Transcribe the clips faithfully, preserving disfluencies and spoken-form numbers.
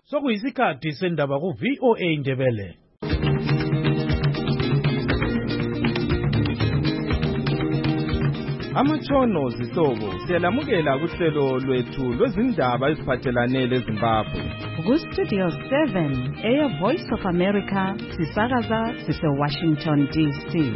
Sokuyisikhathi sendaba ku V O A Ndebele. Amatshono zihlobo siyalamukela kuhlelo lwethu lwezindaba eziphathelane leZimbabwe. Ku Studio seven, Air Voice of America, sisakaza sise Washington D C.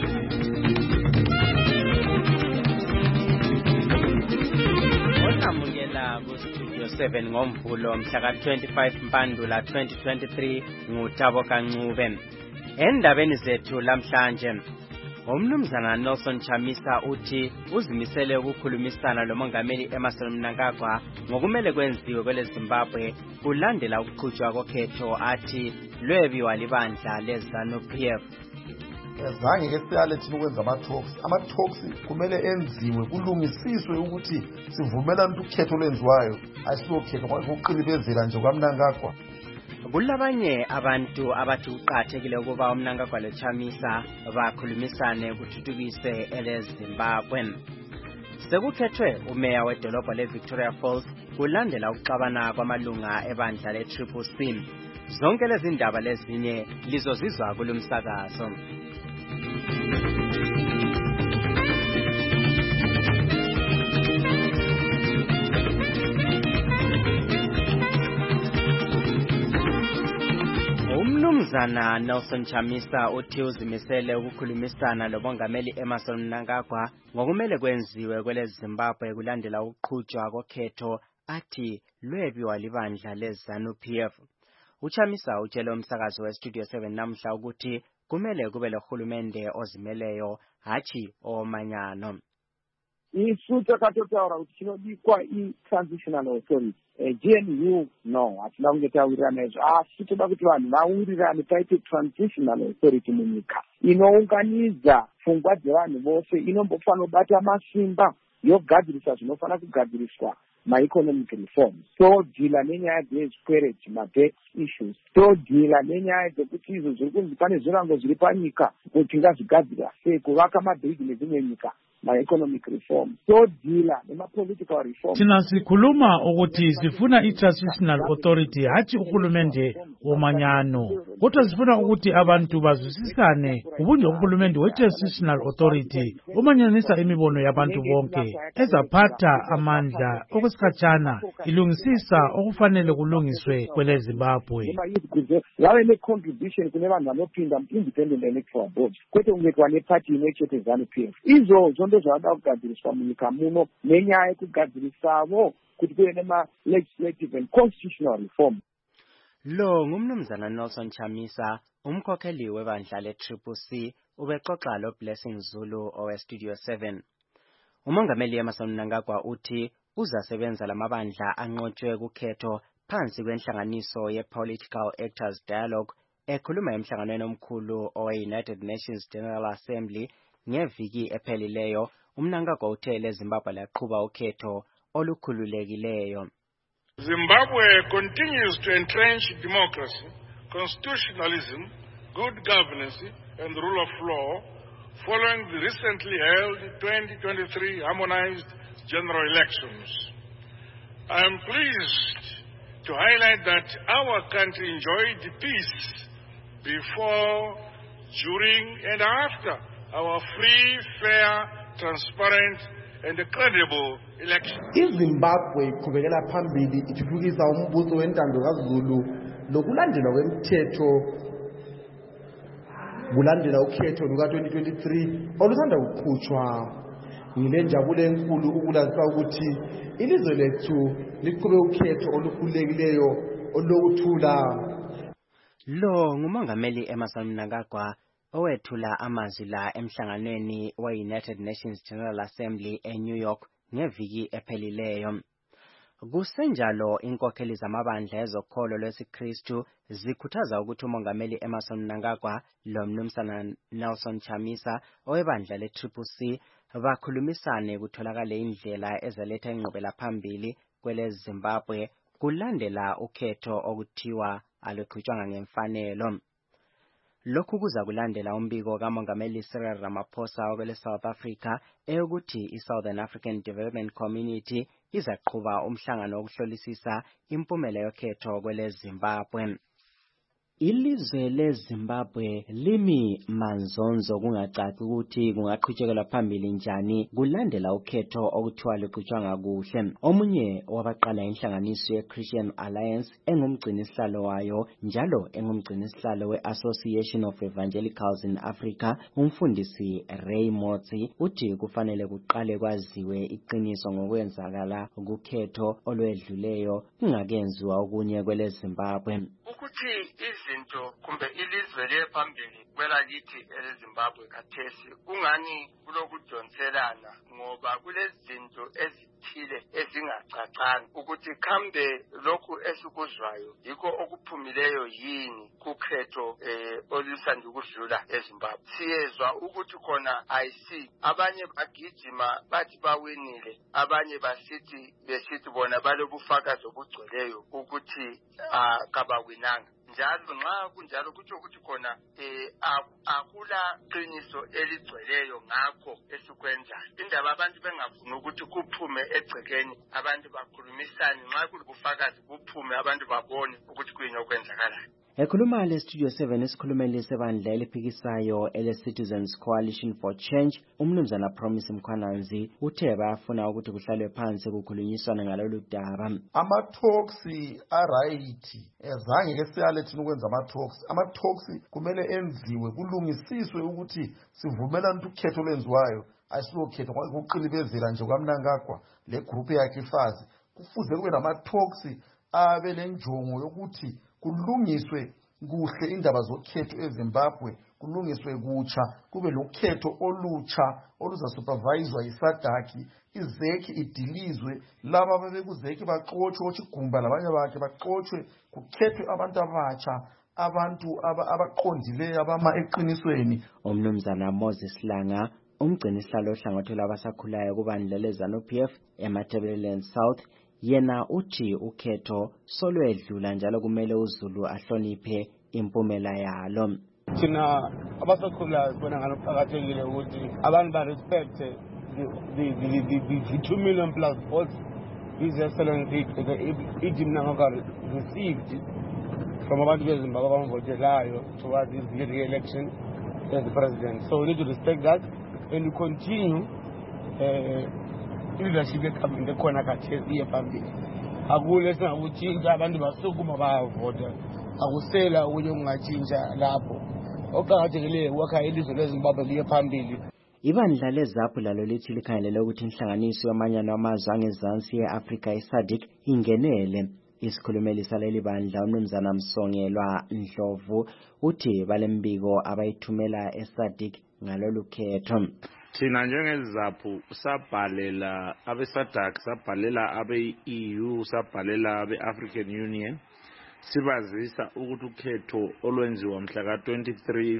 Osamukela ku Studio seven ngomvulo mhla ka twenty-five Mpandula twenty twenty-three nguThabo Kancube. Endabeni zethu lamhlanje, Umnumzana Nelson Chamisa uthi uzimisele ukukhulumisana lomongameli Emmerson Mnangagwa ngokumele kwenziwe kwele Zimbabwe kulandela ukuqhutshwa kokhetho athi lwebiwa libandla leZANU-P F. Zange ke siyale thina ukwenza ama-talks ama-talks kumele enziwe kulungisiswe ukuthi sivumelane ukuthi ukhetho lwenziwayo ayisilokhetho ngokuqilibezela nje kwaMnangagwa. Kulabanye abantu abathi uqathekile ukuba uMnangagwa loChamisa bakhulumisane ukuthuthukise eleZimbabwe. Sekukhethwe umeya wedolobha leVictoria Falls kulandela ukuxabana kwamalunga ebandla le-Triple C. Zonke lezi ndaba lezinye lizozizwa kulumsakazo. Umnumzana Nelson Chamisa uthi uzimisele ukukhulumisana lomongameli Emmerson Mnangagwa ngokumele kwenziwe kwele Zimbabwe kulandela ukuqhutshwa kokhetho athi lwebiwa libandla leZANU-P F. UChamisa utshele umsakazo weStudio seven namhla ukuthi kumele kube lohulumende ozimeleyo hachi omanyano. Ifuta katotaura kuti chinodikwa i-transitional authority. G N U no, hatina kungetaurira nezvo, asi toda kuti vanhu vaurirane paite transitional authority munyika inounganidza pfungwa dzevanhu vose, inombofana kubata masimba yogadzirisa zvinofana kugadziriswa ma-economic reforms, todhila nenyaya dzezvikwereti, ma-debt issues, todhila nenyaya dzekuti izvo zviri kunzi pane zvirango zviri panyika kuti ngazvigadzirwa sei, kuvaka mabhiriji nedzimwe nyika, ma-economic reforms, todhila nema-political reforms. Thina sikhuluma ukuthi sifuna i-transitional authority hathi uhulumende womanyano, kodwa sifuna ukuthi abantu bazwisisane ubunje uhulumende we-transitional authority umanyanisa imibono yabantu bonke ezaphatha amandla okwesikhatshana ilungisisa okufanele kulungiswe kwele Zimbabwe. Vave ne-contribution kune vanhu vanopinda independent electoral board, kwete kungetwa neparty inechete ZANU-P F. Izvozvo ndozvavada kugadziriswa munyika muno nenyaya yekugadzirisavo kuti kuve nema-legislative and constitutional reform. Lo ngumnumzana Nelson Chamisa, umkhokheli webandla le-Triple C, ubexoxa lo Blessing Zulu oweStudio seven. Umongameli Emmerson Mnangagwa uthi uzasebenza lamabandla anqotshwe kukhetho phansi kwenhlanganiso ye-Political Actors Dialogue ekhuluma emhlanganweni omkhulu owe-United Nations General Assembly ngeviki ephelileyo. Umnangagwa uthe leZimbabwe laqhuba ukhetho olukhululekileyo. Zimbabwe continues to entrench democracy, constitutionalism, good governance and rule of law following the recently held twenty twenty-three harmonized general elections. I am pleased to highlight that our country enjoyed peace before, during and after our free, fair, transparent and credible election. iZimbabwe iqhubekela phambili ithuthukisa umbuso wentando kaZulu lokulandela kwemthetho kulandela ukhetho luka twenty twenty-three olusanda kuqhutshwa. Ngilenjabulo enkulu ukulazisa ukuthi ilizwe lethu liqhube ukhetho olukhululekileyo olokuthula. Lo ngumongameli Emmerson Mnangagwa owethula amazwi la emhlanganweni we-United Nations General Assembly eNew York ngeviki ephelileyo. Kusenjalo inkokheli zamabandla ezokholo lwesiKristu zikhuthaza ukuthi umongameli Emmerson Mnangagwa lo mnumzana Nelson Chamisa owebandla le-Triple C bakhulumisane kutholakale indlela ezaletha ingqubela phambili kwele Zimbabwe kulandela ukhetho okuthiwa aluqhutshwanga ngemfanelo. Lokhu kuza kulandela umbiko kamongameli Cyril Ramaphosa okwele South Africa eyokuthi iSouthern African Development Community izaqhuba umhlangano wokuhlolisisa impumela yokhetho kwele Zimbabwe. Ilizwe leZimbabwe limi manzonzo kungacaci ukuthi kungaqhutshekelwa phambili njani kulandela ukhetho okuthiwa luqhutshwa kuhle. Omunye wabaqala inhlanganiso ye-Christian Alliance engumgcinisihlalo wayo njalo engumgcinisihlalo we-Association of Evangelicals in Africa, umfundisi Ray Motsi, uthi kufanele kuqale kwaziwe iqiniso ngokwenzakala ukhetho olwedluleyo kungakenziwa okunye kwele Zimbabwe. Ukuthi izinto kumbe ilizwe liye phambili kwelakithi eleZimbabwe kathesi kungani kulokudonselana ngoba kulezinto ezithile ezingacacanga ukuthi kambe lokhu esikuzwayo yikho okuphumileyo yini kukhetho eh, olusanda ukudlula eZimbabwe. Siyezwa ukuthi khona I C abanye bagijima bathi bawinile, abanye basithi besithi bona balobufakazi obugcweleyo ukuthi akabawinanga. Njalo nxa kunjalo kutsho ukuthi khona eh akula qiniso eligcweleyo ngakho esikwenzayo. Indaba abantu bengafuna ukuthi kuphume egcekeni, abantu bakhulumisane, nxa kulubufakazi kuphume abantu babone ukuthi kuyini okwenzakalayo. Ekhuluma le Studio seven isikhulumeli sebandla eliphikisayo ele Citizens Coalition for Change, umnumzana Promise Mkhwananzi uthe bayafuna ukuthi kuhlalwe phansi kukhulunyiswana ngalolu daba. Ama-talks a-right ezange ke siyale thina ukwenza ama-talks. Ama-talks kumele enziwe kulungisiswe ukuthi sivumelane ukuthi ukhetho olwenziwayo asilokhetho ngokuqilibezela nje kwaMnangagwa le group yakhe ifazi. Kufuze kube nama-talks abe lenjongo yokuthi kulungiswe kuhle indaba zokhetho eZimbabwe, kulungiswe kutsha, kube lokhetho olutsha oluzasuperviswa yisadaki, izeki idilizwe, laba ababekuzeki baxotshwe, ochigumba labanye bakhe baxotshwe, kukhethwe abantu abatsha, abantu abaqondileyo abama eqinisweni. Umnumzana Moses Langa, umgcinisihlalo ohlangothwe labasakhulayo kubandla leZANU-P F eMatabeleland South, yena uthi ukhetho solwedlula njalo kumele uZulu ahloniphe impumela yalo. Thina abasakhulayo sibona ngalokuqakathekile ukuthi abantu ba respect the the the the two million plus votes His Excellency Edi Mnangagwa received from abantu beZimbabwe abamvotelayo towards his re-election as the president. So we need to respect that and we continue uh, leadership ekhambile ekhona kathesi yephambili. Akule singakutshintsha abantu basukuma bayavota, akusela okunye okungatshintsha lapho. Okuqakathekile ukwakha ilizwe leZimbabwe liye phambili. Ibandla leZAPU lalo lithi likhangelele ukuthi inhlanganiso yamanyano amazwe angezansi ye-Afrika i-SADC ingenele. Isikhulumeli saleli bandla umnumzana Msongelwa Ndlovu uthi balembiko abayithumela e-SADC ngalolu khetho. Thina njengeZAPU sabhalela abe-SADC, sabhalela abe-E U, sabhalela abe-African Union sibazisa ukuthi ukhetho olwenziwa mhla ka twenty-three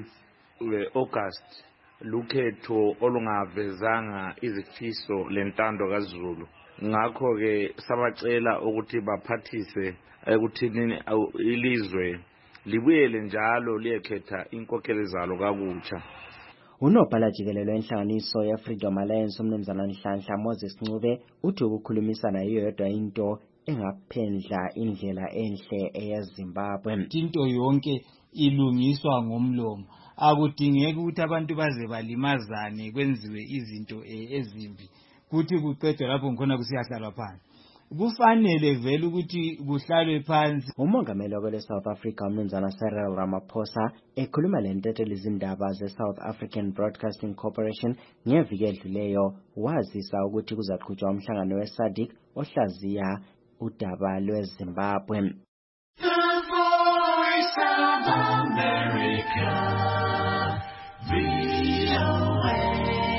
August lukhetho olungavezanga izifiso lentando kaZulu. Ngakho ke sabacela ukuthi baphathise ekuthini ilizwe libuyele njalo liyekhetha inkokheli zalo kakutsha. Unobhala jikelelo enhlanganiso ye-Freedom Alliance umnumzana Nhlanhla Moses Ncube uthi ukukhulumisana yiyo yodwa into engaphendla indlela enhle eyeZimbabwe. Into yonke ilungiswa ngomlomo. Akudingeki ukuthi abantu baze balimazane kwenziwe izinto ezimbi kuthi kuqedwe lapho ngikhona kusiyahlalwa phansi. Kufanele vele ukuthi kuhlalwe phansi. Umongameli wele South Africa umnumzana Cyril Ramaphosa ekhuluma lentetho lezindaba ze-South African Broadcasting Corporation ngeviki edluleyo wazisa ukuthi kuzaqhutshwa umhlangano we-SADC ohlaziya udaba lweZimbabwe. The Voice of America, V O A.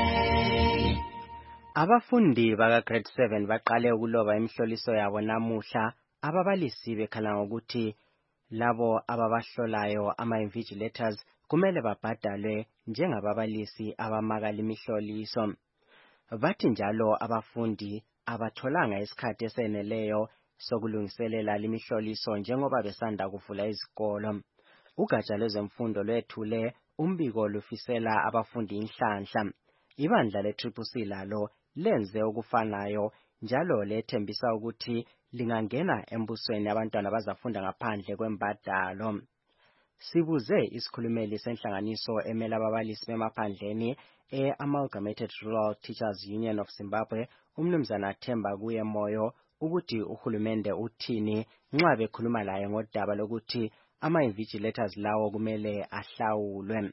Abafundi baka grade seven baqale ukuloba imihloliso yabo namuhla. Ababalisi bekhala ngokuthi labo ababahlolayo ama-invigilators kumele babhadalwe njengababalisi abamakala imihloliso. Bathi njalo abafundi abatholanga isikhathi eseneleyo sokulungiselela limihloliso njengoba besanda kuvula izikolo. Ugatsha lwezemfundo lwethule umbiko lufisela abafundi inhlanhla. Ibandla le-Triple C lalo lenze okufanayo njalo lethembisa ukuthi lingangena embusweni abantwana bazafunda ngaphandle kwembadalo. Sibuze isikhulumeli senhlanganiso emela ababalisi bemaphandleni e-Amalgamated Rural Teachers Union of Zimbabwe, umnumzana Themba Kuyemoyo, ukuthi uhulumende uthini nxa bekhuluma laye ngodaba lokuthi ama-invigilators lawo kumele ahlawulwe.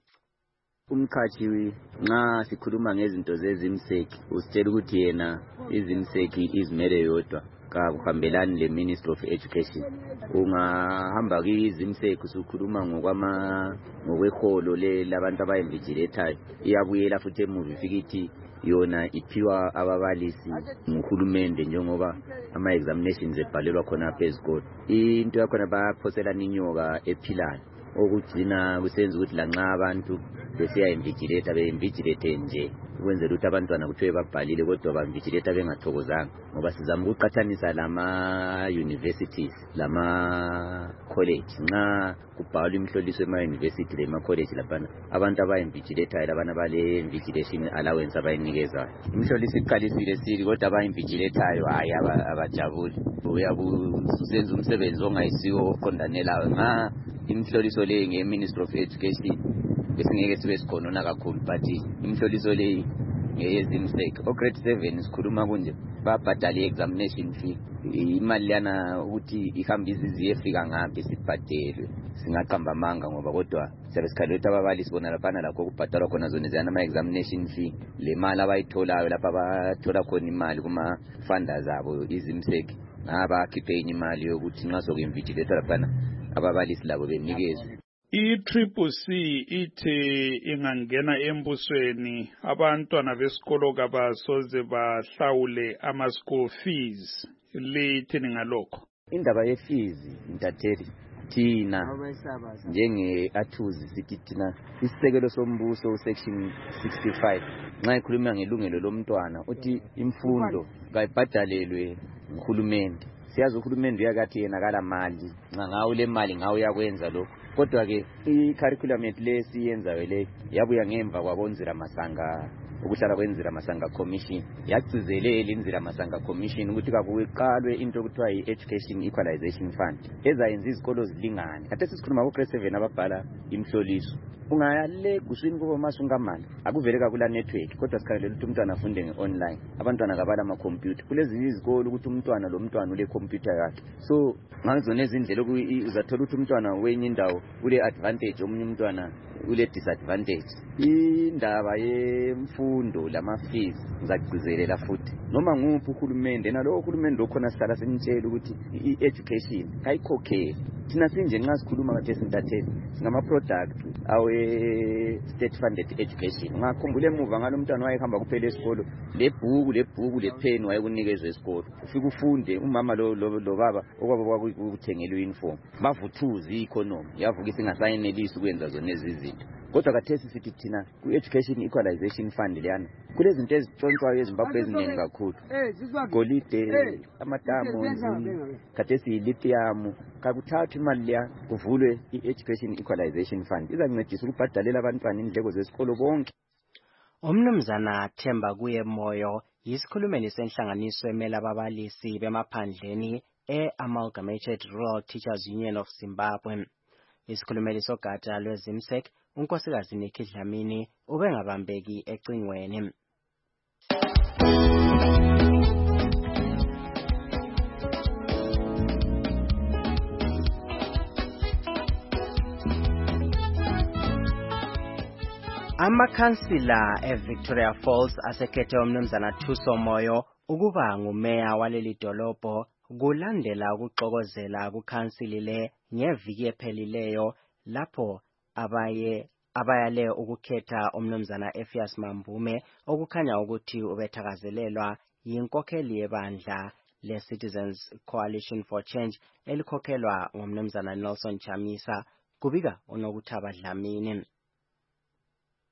Umkhathi nxa sikhuluma ngezinto zezimseki usitshela ukuthi yena izimseki izimele yodwa kakuhambelani le Ministry of Education. Ungahamba kwizimseki usukhuluma ngokwama ngokweholo le labantu abayinvigilatayo, iyabuyela futhi emuva ifikithi yona iphiwa ababalisi nguhulumende njengoba ama examinations ebhalelwa khona phezulu. Into yakhona baphosela inyoka ephilayo okugcina kusenza ukuthi lanxa abantu besiya invigilate be-invigilate nje ukwenzela ukuthi abantwana kuthiwe babhalile kodwa ba-invigilate bengathokozanga, ngoba sizama ukuqathanisa lama-universities lama-college. Nxa kubhalwa imihloliso ema-university lema-college laphana abantu aba-invigilatayo labana bale-invigilation allowance abayinikezayo, imihloliso iqalisile sili kodwa aba-invigilatayo hayi abajabuli, uyabusenza umsebenzi ongayisiwo oqondanelayo. Nxa imihloliso le nge-Ministry of Education besingeke sibe sikhonona kakhulu, but imihloliso le ngeyezimseki. O-grade seven sikhuluma kunje babhadala i-examination fee, imali lana ukuthi ihamba iziziyefika ngaphi sibhadelwe, singaqamba amanga ngoba kodwa siyabe sikhale ukuthi ababalisi bona laphana lakho kubhadalwa khona zona ziyana ama-examination fee. Le mali abayitholayo lapha abathola khona imali kuma-funders abo izimseki abakhiphe imali yokuthi nxa soku-invigilate laphana ababalisi labo benikezwe. I-Triple C ithi ingangena embusweni abantwana besikolo kabasoze bahlawule ama-school fees. Lithini ngalokho? Indaba ye-fees ntatheli thina njenge-athuzi sithi thina isisekelo sombuso section sixty-five nxa ikhuluma ngelungelo lomntwana uthi imfundo kayibhadalelwe nguhulumende. Siyazi uhulumende uyakathi yena kala mali, nxa ngawo le mali ngawo yakwenza lokho. Kodwa ke i-curriculum yethu le siyenzayo le yabuya ngemva kwabonzira masanga ukuhlala kwenzira masanga commission, yagcizelela inzira masanga commission ukuthi kakuqalwe into okuthiwa yi-education equalization fund ezayenza izikolo zilingane. Kade sisikhuluma ku grade seven ababhala imhloliso, ungayale guswini kubo masungamani akuvele kakula network, kodwa sikhangelela ukuthi umntwana afunde nge-online, abantwana kabala ama-computer. Kulezi izikolo ukuthi umntwana lo mntwana ule computer yakhe, so ngazona ezindlela uzathola ukuthi umntwana wenye indawo ule advantage, omunye umntwana ule disadvantage. Indaba yemfundo lama-fees ngizagcizelela futhi noma nguphi uhulumende, nalo uhulumende okhona sihlala simtshela ukuthi i-education kayikhokheli. Thina sinje nxa sikhuluma kade sintatheli singama-product awe-state funded education. Ngakhumbula emuva ngalo umntwana wayehamba kuphela esikolo lebhuku lebhuku lepheni wayekunikezwe esikolo, ufike ufunde. Umama lo lo baba okwabo kwakuthengelwe uniform bavuthuza i-economy yavuka isingasayenelisi ukwenza zona ezizinto. Kodwa kathesi sithi thina ku-education equalization fund leyana kulezinto ezitshontshwayo eZimbabwe eziningi kakhulu, golide, amadamu, kathesi lithium. Kakuthathwa imali leya kuvulwe i-education equalization fund izancedisa ukubhadalela abantwana indleko zesikolo bonke. Umnumzana Themba Kuyemoyo yisikhulumeli senhlanganiso emela ababalisi bemaphandleni e-Amalgamated Rural Teachers Union of Zimbabwe. Isikhulumeli sogatsha lwezimsek unkosikazi Nikki Dlamini ubengabambeki ecingweni. Amakhansila eVictoria Falls asekhethe umnumzana Thuso Moyo ukuba ngumeya waleli dolobho kulandela ukuxokozela kukhansili le ngeviki ephelileyo lapho abaye abayale ukukhetha umnumzana Effias Mambume okukhanya ukuthi ubethakazelelwa yinkokheli yebandla le-Citizens Coalition for Change elikhokhelwa ngumnumzana Nelson Chamisa, kubika uNokuthaba Dlamini.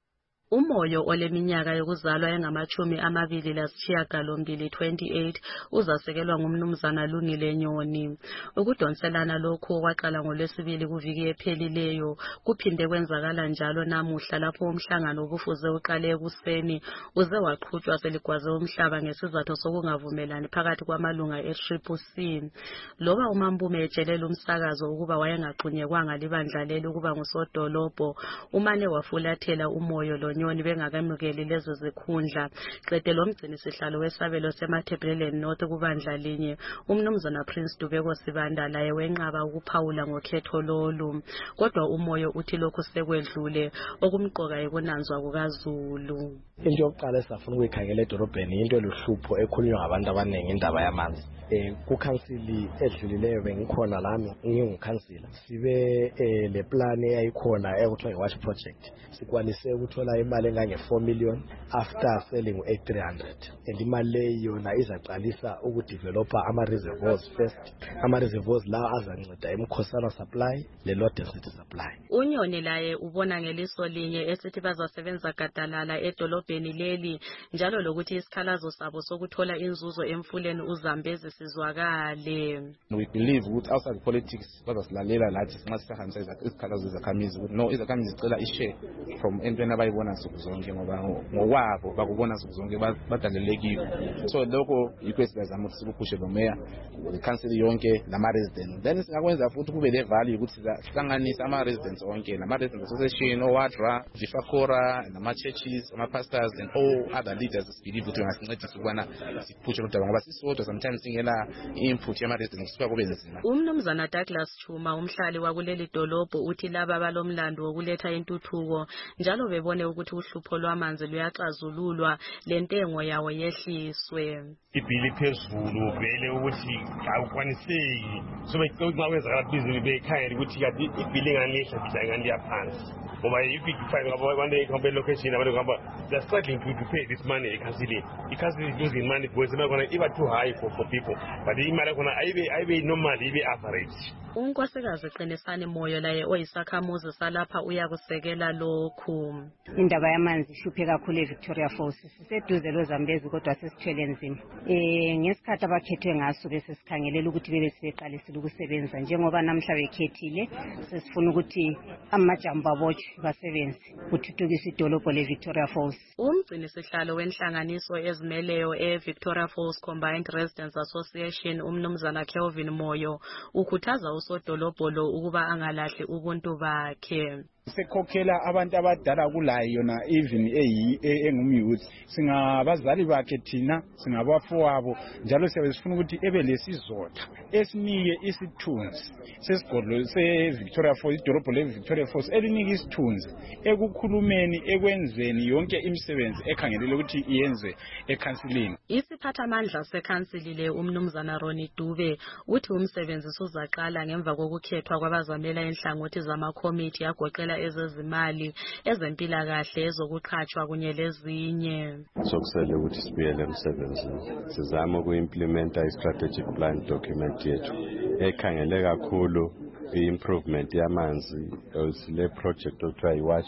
Umoyo oleminyaka yokuzalwa engamachumi amabili lasishiyagalombili twenty-eight uzasekelwa ngumnumzana Lungile Nyoni. Ukudonselana lokhu kwaqala ngolwesibili kuviki ephelileyo kuphinde kwenzakala njalo namuhla lapho umhlangano obufuze uqale ekuseni uze waqhutshwa seligwaze umhlaba ngesizathu sokungavumelani phakathi kwamalunga e-Triple C. Loba uMambume etshelela umsakazo ukuba wayengaxunyekwanga libandla leli ukuba ngusodolobho, umane wafulathela umoyo lo Nyoni bengakamukeli lezo zikhundla. Qede lo mgcini sihlalo wesabelo seMatabeleland North kubandla linye umnumzana Prince Dubeko Sibanda laye wenqaba ukuphawula ngokhetho lolu. Kodwa umoyo uthi lokhu sekwedlule okumqoka ekunanzwa kukaZulu. Into yokuqala esafuna ukuyikhangela edorobheni into eluhlupho ekhulunywa ngabantu abaningi indaba yamanzi. Eh kukansili edlulileyo bengikhona lami ngingukhansila. Sibe eh le plan eyayikhona ekuthiwa iWatch project. Sikwanise ukuthola imali engange four million after selling eight three hundred. And imali leyo yona izaqalisa ukudevelopa ama reservoirs first. Ama reservoirs la azanceda eMkhosana supply le low density supply. Unyoni laye ubona ngeliso linye esithi bazasebenza gadalala edolobheni leli njalo lokuthi isikhalazo sabo sokuthola inzuzo emfuleni uZambezi sizwakale. We believe ukuthi outside politics bazasilalela lathi nxa sihambisa isikhalazo zakhamizi ukuthi no izakhamizi zicela ishare from entweni abayibona nsuku zonke ngoba ngokwabo bakubona nsuku zonke badalelekile. So lokho yikho esizama ukuthi sibuphushe lo mayor council yonke nama residents. Then singakwenza futhi kube le value ukuthi sihlanganise ama residents onke nama residents association owadra Jifakora nama churches ama pastors and all other leaders believe ukuthi ngasincedisa ukubana siphushe lo daba ngoba sisodwa sometimes singela input yama residents kusuka kube nzima. Umnumzana Douglas Chuma umhlali wakuleli dolobho uthi laba balomlando wokuletha intuthuko njalo bebone ukuthi uhlupho lwamanzi luyaxazululwa lentengo yawo yehliswe. Ibhili phezulu vele ukuthi awukwaniseki so becela kwenzakala bizini bekhaya ukuthi kade ibhili nganihla bisa ngandi yaphansi ngoba if ifike abantu ekhombe location abantu ngaba they're struggling to, to pay this money ekansilini. Ikansil is losing money because imali khona iba too high for, for people but imali khona ayibe ayibe normal ibe average. Unkosikazi Qinisani Moyo laye oyisakhamuzi salapha uyakusekela lokhu. Indaba yamanzi ihluphe kakhulu eVictoria Falls. Siseduze loZambezi kodwa sesithwele nzima. Eh ngesikhathi abakhethwe ngaso bese sikhangelela ukuthi bebe sibeqalisile ukusebenza njengoba namhla bekhethile sesifuna ukuthi amajamba botshe basebenze uthuthukisa idolobho leVictoria Falls. Umgcini sihlalo wenhlanganiso ezimeleyo eVictoria Falls Combined Residents Association umnumzana Kelvin Moyo ukhuthaza usodolobho lo ukuba angalahli ubuntu bakhe. Sekhokhela abantu abadala kulayo yona even eyi engumyouth singabazali bakhe thina singabafowabo njalo siyabesifuna ukuthi ebe lesizotha esinike isithunzi sesigodlo seVictoria Falls idolobho leVictoria Falls elinike isithunzi ekukhulumeni ekwenzeni yonke imisebenzi ekhangelele ukuthi iyenze ekansilini. Isiphathamandla sekansili le umnumzana Ronnie Dube uthi umsebenzi uzaqala ngemva kokukhethwa kwabazamela enhlangothi zamakomiti yagoqela ezezimali ezempilakahle ezokuqhatshwa kunye lezinye. Sokusele ukuthi sibuyele emsebenzini sizama ukuimplementa i-strategic plan document yethu ekhangele kakhulu i-improvement yamanzi le project okuthiwa iWatch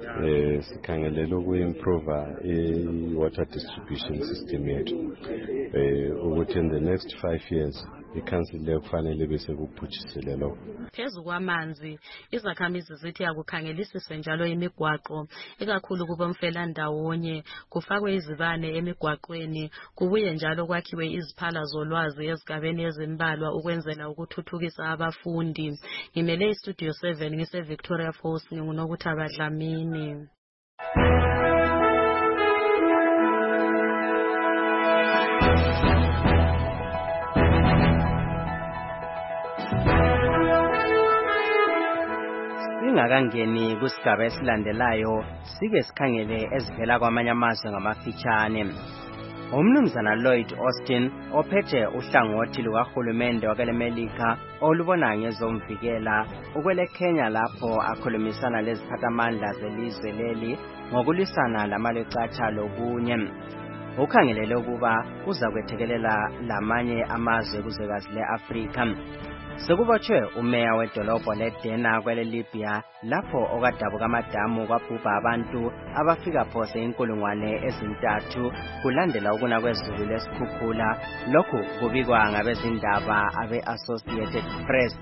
eh sikhangelela ukuimprove i-water distribution system yethu eh ukuthi in the next five years ikansil le kufanele bese kuphutshisele lokho. Phezu kwamanzi izakhamizi zithi akukhangelisiswe njalo imigwaqo ikakhulu kubomfela ndawonye kufakwe izibane emigwaqweni kubuye njalo kwakhiwe iziphala zolwazi ezigabeni ezimbalwa ukwenzela ukuthuthukisa abafundi. Ngimele iStudio seven ngise Victoria Falls nginguNokuthaba Dlamini. Singakangeni kusigaba esilandelayo sike sikhangele ezivela kwamanye amazwe ngamafitshane. Umnumzana Lloyd Austin ophethe uhlangothi lukahulumende wakelemelika olubona ngezomvikela ukwele Kenya lapho akhulumisana leziphathamandla zelizwe leli ngokulisana lamalecatha lokunye. ukhangelele ukuba uza kwethekelela lamanye amazwe kuzwekazi le-Afrika. Sekubotshwe umeya wedolobho leDena kwele Libya lapho okadabuka amadamu kwabhubha abantu abafika phose inkulungwane ezintathu kulandela ukuna kwezulu lesikhukhula. Lokhu kubikwa ngabezindaba abe-Associated Press.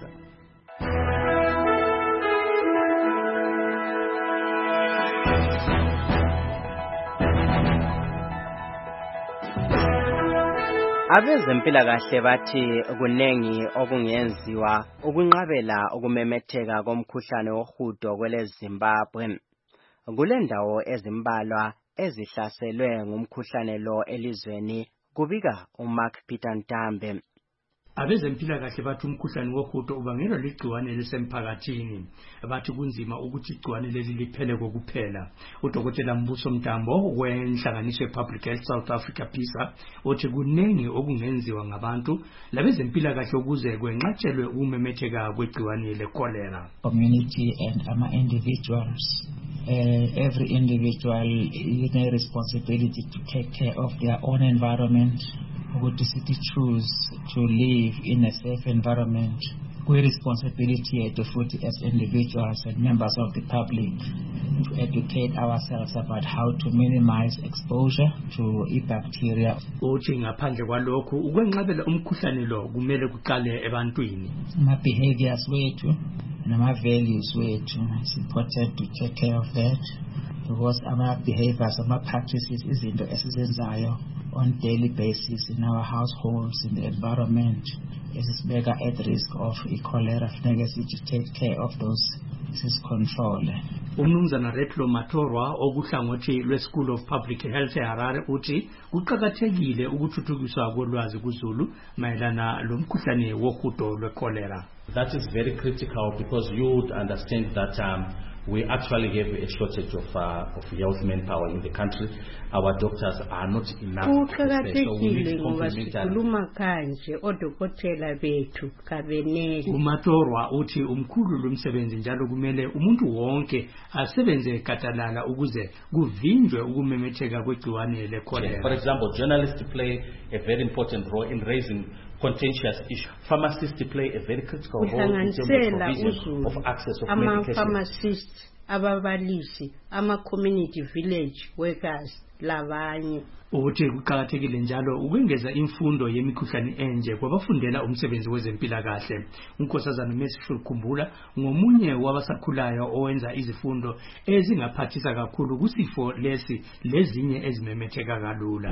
Abezempilakahle bathi kunengi okungenziwa ukunqabela ukumemetheka komkhuhlane wohudo kwele Zimbabwe. Kulendawo ezimbalwa ezihlaselwe ngumkhuhlane lo elizweni, kubika uMark Peter Ntambe. Abezempilakahle bathi umkhuhlane wohudo ubangelwa ligciwane elisemphakathini. Bathi kunzima ukuthi igciwane leli liphele kokuphela. Udokotela Mbuso Mtambo wenhlanganiso Public Health South Africa PISA uthi kunengi okungenziwa ngabantu labezempilakahle ukuze kwenqatshelwe ukumemetheka kwegciwane lecholera. Community and ama individuals. Uh, every individual is a responsibility to take care of their own environment. Ukuthi sithi choose to live in a safe environment. We responsibility yethu futhi as individuals and members of the public to educate ourselves about how to minimize exposure to e-bacteria. Uthi ngaphandle kwalokho ukwenqabela umkhuhlane lo kumele kuqale ebantwini. Ama behaviors wethu nama values wethu, it's important to take care of that because ama behaviors, ama practices izinto esizenzayo on daily basis in our households, in the environment, esibeka at risk of e cholera. Funeka sithi take care of those, sisicontrol. Umnumzana Retlo Matorwa okuhlangothi lwe-School of Public Health eHarare uthi kuqakathekile ukuthuthukiswa kolwazi kuZulu mayelana lomkhuhlane wohudo lwe-cholera. That is very critical because you would understand that um, we actually have a shortage of, uh, of health manpower in the country. Our doctors are not enough. Kuqakathekile ngoba sikhuluma kanje odokotela bethu kabenele. Umatorwa uthi umkhulu lomsebenzi njalo kumele umuntu wonke asebenze katalala ukuze kuvinjwe ukumemetheka kwegciwane lecholera. For example, journalists play a very important role in raising contentious issues. Pharmacists play a very critical role in terms of provision of access of medication. Pharmacists, ababalisi, ama community village workers, labanye. Uthi kuqakathekile njalo ukwengeza imfundo yemikhuhlane enje kwabafundela umsebenzi wezempilakahle. Unkosazana Merciful Khumbula ngomunye wabasakhulayo owenza izifundo ezingaphathisa kakhulu kusifo lesi lezinye ezimemetheka kalula.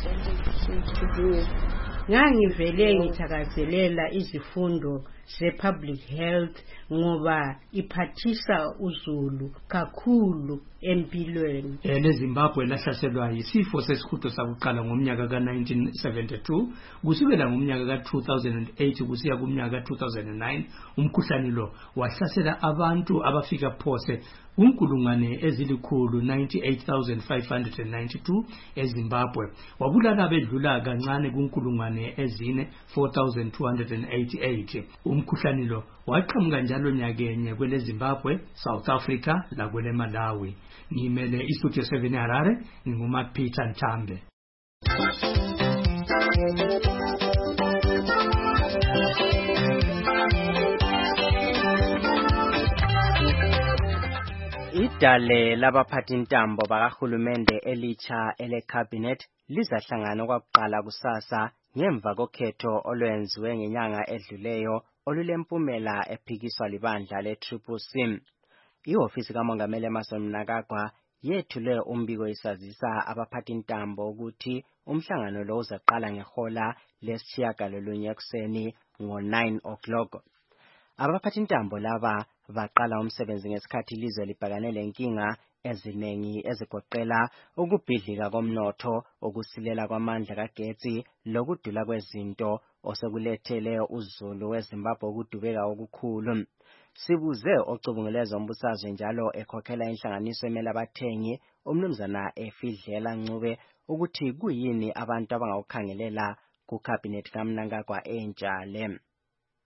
Ngangivele ngithakazelela izifundo ze-public health ngoba iphathisa uZulu kakhulu empilweni. Ele Zimbabwe lahlaselwa yisifo sesihudo sakuqala ngomnyaka ka nineteen seventy-two kusukela ngomnyaka ka two thousand eight kusiya kumnyaka ka two thousand nine umkhuhlane lo wahlasela abantu abafika phose unkulungwane ezilikhulu ninety-eight thousand five hundred ninety-two eZimbabwe wabulala abedlula kancane kunkulungwane ezine four thousand two hundred eighty-eight. Umkhuhlane lo waqhamuka njalo nyakenye kwele Zimbabwe, South Africa la kwele Malawi. Ngimele iStudio seven Harare nginguma Peter Ntambe. Idale labaphathintambo bakahulumende elitsha ele-cabinet lizahlangana kwakuqala kusasa ngemva kokhetho olwenziwe ngenyanga edluleyo olulempumela ephikiswa libandla le-Triple C. Ihofisi kaMongameli Emmerson Mnangagwa yethule umbiko isazisa abaphathintambo ukuthi umhlangano lo uzaqala ngehola lesishiyagalolunye ekuseni ngo-nine o'clock. Abaphathintambo laba baqala umsebenzi ngesikhathi ilizwe libhekane lenkinga eziningi ezigoqela ukubhidlika komnotho, ukusilela kwamandla kagetsi, lokudula kwezinto osekulethele uZulu weZimbabwe ukudubeka okukhulu. Sibuze ocubunguleza umbusazwe njalo ekhokhela inhlanganiso emela abathengi umnumzana Efidlela Ncube ukuthi kuyini abantu abangawukhangelela ku cabinet kaMnangagwa enjale.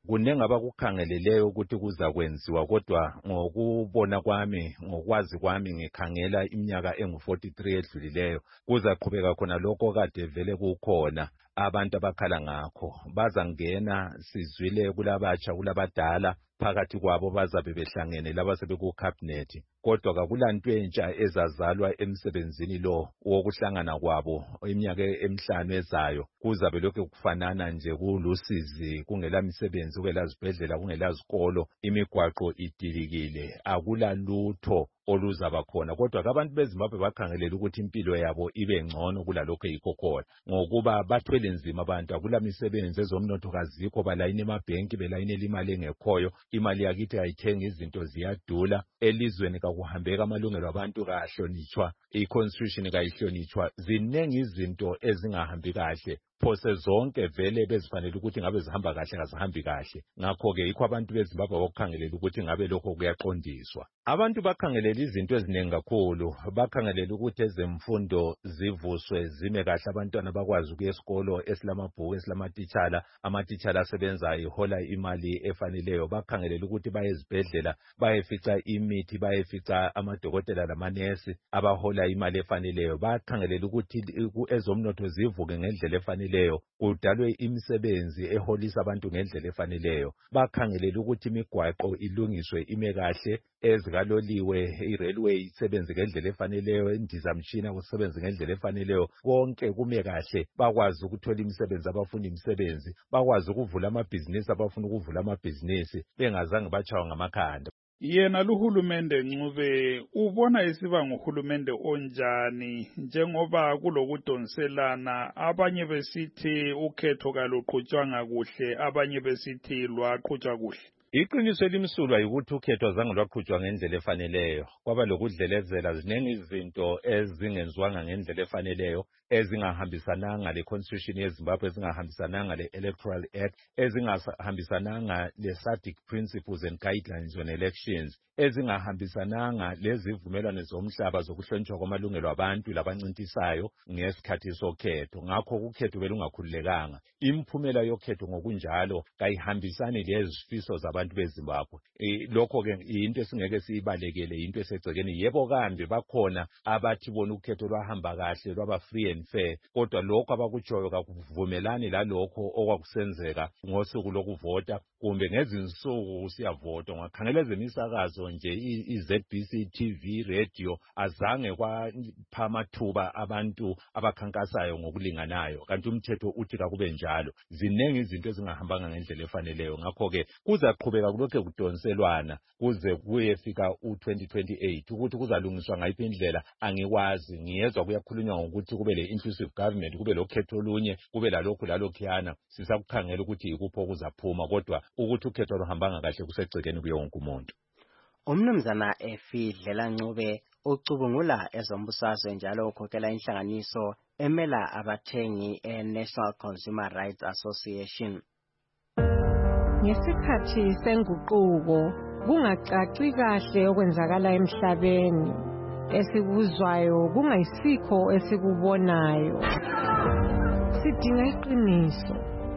kunengi abakukhangeleleyo ukuthi kuzakwenziwa kodwa ngokubona kwami ngokwazi kwami ngikhangela iminyaka engu forty-three edlulileyo kuzaqhubeka khona lokho kade vele kukhona abantu abakhala ngakho bazangena sizwile kulabatsha kulabadala phakathi kwabo bazabe behlangene laba sebeku cabinet kodwa kakulanto entsha ezazalwa emsebenzini lo wokuhlangana kwabo iminyaka emihlanu ezayo kuzabe lokho kufanana nje kulusizi kungela misebenzi kungela zibhedlela kungela zikolo imigwaqo idilikile akula lutho oluzaba khona kodwa abantu beZimbabwe bakhangelela ukuthi impilo yabo ibe ngcono kulalokho yikho khona ngokuba bathwele nzima abantu akula misebenzi ezomnotho kazikho balayini emabhenki belayinela imali engekhoyo imali yakithi ayithenga izinto ziyadula elizweni kakuhambeka amalungelo abantu kahlonitshwa iconstitution kayihlonitshwa zinengi izinto ezingahambi kahle phose zonke vele bezifanele ukuthi ngabe zihamba kahle kazihambi kahle ngakho ke yikho abantu beZimbabwe bakukhangelela ukuthi ngabe lokho kuyaqondiswa abantu bakhangelela izinto ezinengi kakhulu bakhangelela ukuthi ezemfundo zivuswe zime kahle abantwana bakwazi ukuya esikolo esilamabhuku esilamatitshala amatitshala asebenzayo ihola imali efaneleyo bakhangelela ukuthi baye ezibhedlela bayefica imithi bayefica amadokotela lamanesi abahola imali efaneleyo bakhangelela ukuthi ezomnotho zivuke ngendlela efaneleyo leyo kudalwe imisebenzi eholisa abantu ngendlela efaneleyo bakhangelela ukuthi imigwaqo ilungiswe ime kahle ezikaloliwe i-railway isebenze ngendlela efaneleyo indizamtshina kusebenze ngendlela efaneleyo konke kume kahle bakwazi ukuthola imisebenzi abafuna imisebenzi bakwazi ukuvula amabhizinisi abafuna ukuvula amabhizinisi bengazange bachawa ngamakhanda yena luhulumende Ncube ubona isiba nguhulumende onjani njengoba kulokudonselana abanye besithi ukhetho kaluqhutshwanga kuhle abanye besithi lwaqhutshwa kuhle iqiniso elimsulwa yikuthi ukhetho zange lwaqhutshwa ngendlela efaneleyo kwaba lokudlelezela zinengi izinto ezingenziwanga ngendlela efaneleyo ezingahambisananga le-constitution yeZimbabwe ezingahambisananga le-electoral act ezingahambisananga le-SADC principles and guidelines on elections ezingahambisananga lezivumelwano zomhlaba zokuhlonitshwa kwamalungelo abantu labancintisayo ngesikhathi sokhetho ngakho ukhetho belungakhululekanga imphumela yokhetho ngokunjalo kayihambisani lezifiso zabantu beZimbabwe e, lokho ke into esingeke siyibalekele into esegcekeni yebo kambe bakhona abathi bona ukhetho lwahamba kahle lwaba free and fair kodwa lokho abakutshoyo kakuvumelani lalokho okwakusenzeka ngosuku lokuvota kumbe ngezinsuku siyavota ngakhangela ezemisakazo nje i-Z B C T V radio azange kwapha amathuba abantu abakhankasayo ngokulinganayo kanti umthetho uthi kakube njalo zinengi izinto ezingahambanga ngendlela efaneleyo ngakho ke kuzaqhubeka kulokho kudonselwana kuze kuyefika u twenty twenty-eight ukuthi kuzalungiswa ngayiphi indlela angikwazi ngiyezwa kuyakhulunywa ngokuthi kube le inclusive government kube lokhetho olunye kube lalokhu lalokhuyana sisakukhangela ukuthi yikupho kuzaphuma kodwa ukuthi ukhetho luhambanga kahle kusegcekeni kuye wonke umuntu umnumzana Efidlela Ncube ucubungula ezombusazwe njalo ukhokhela inhlanganiso emela abathengi e-National Consumer Rights Association ngesikhathi senguquko kungacaci kahle okwenzakala emhlabeni esikuzwayo kungayisikho esikubonayo sidinga iqiniso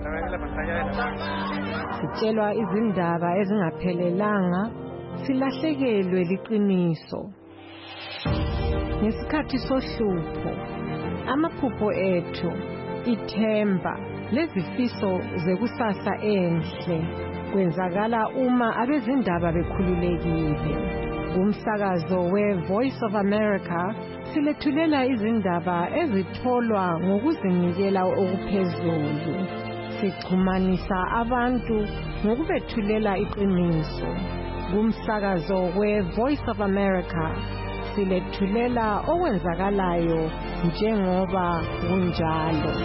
sitshelwa izindaba ezingaphelelanga silahlekelwe liqiniso ngesikhathi sohlupho amaphupho ethu ithemba lezifiso zekusasa enhle kwenzakala uma abezindaba bekhululekile kumsakazo we-Voice of America silethulela izindaba ezitholwa ngokuzinikela okuphezulu sixhumanisa abantu ngokubethulela iqiniso kumsakazo we-Voice of America silethulela okwenzakalayo njengoba kunjalo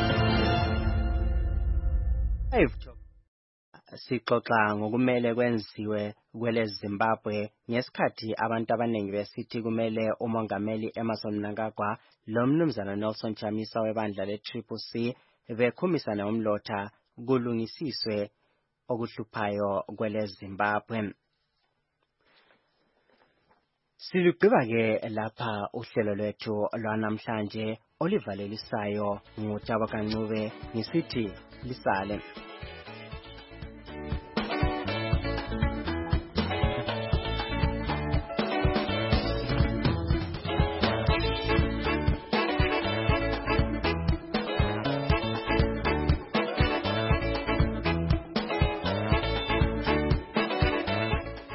sixoxa ngokumele kwenziwe kwele Zimbabwe ngesikhathi abantu abanengi besithi kumele umongameli Emmerson Mnangagwa lo mnumzana Nelson Chamisa webandla le-Triple C bekhumisana umlotha kulungisiswe okuhluphayo kwele Zimbabwe. Silugqiba ke lapha uhlelo lwethu lwanamhlanje olivalelisayo nguThabo Kancube ngisithi lisale.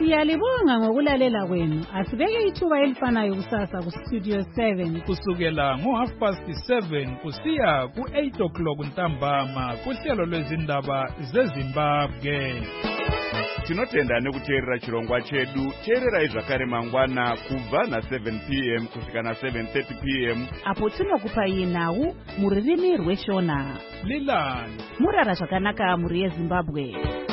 Siyalibonga ngokulalela kwenu. Asibeke ithuba elifanayo kusasa ku Studio seven kusukela ngo half past seven kusiya ku eight o'clock ntambama kuhlelo lwezindaba zeZimbabwe. Tinotenda nekuteerera chirongwa chedu. Teererai zvakare mangwana kubva na seven p m kusvika na seven thirty p m apo tinokupai nhau muririmi rweshona. Lilani murara zvakanaka muri yeZimbabwe.